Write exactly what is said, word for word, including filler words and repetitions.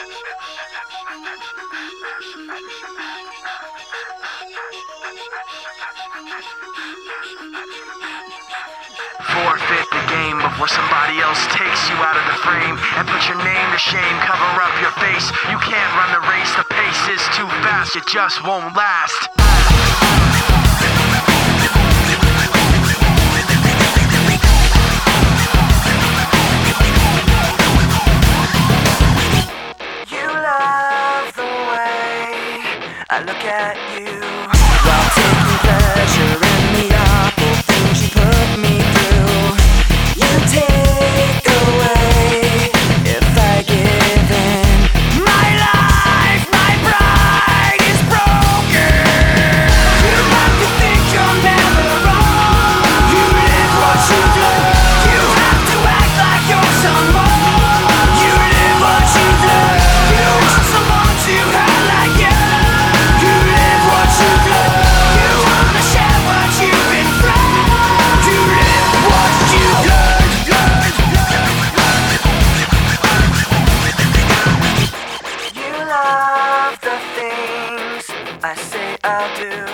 Forfeit the game before somebody else takes you out of the frame and put your name to shame. Cover up your face. You can't run the race. The pace is too fast. It just won't last. I look at you while taking pleasure in the awful things you put me through. You take away if I give in. My life, my pride is broken. You have to think you're never wrong. You live what you do. You have to act like you're someone. You live what you do. You want someone to have like you. I say I'll do.